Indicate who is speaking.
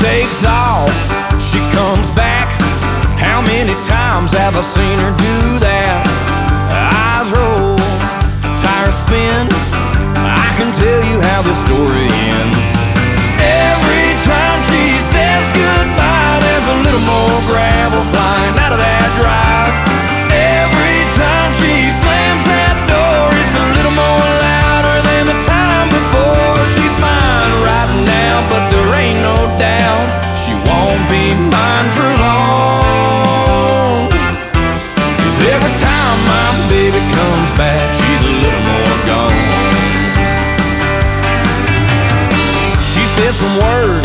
Speaker 1: takes off, she comes back. How many times have I seen her do that? Eyes roll, tires spin, I can tell you how the story ends. Every time she says goodbye, there's a little more gravel flying out of that drive. Every time she slams that door, it's a little more louder than the time before. She's mine right now, but there ain't no doubt she won't be mine for long. 'Cause every time my baby comes back, she's a little more gone. She said some words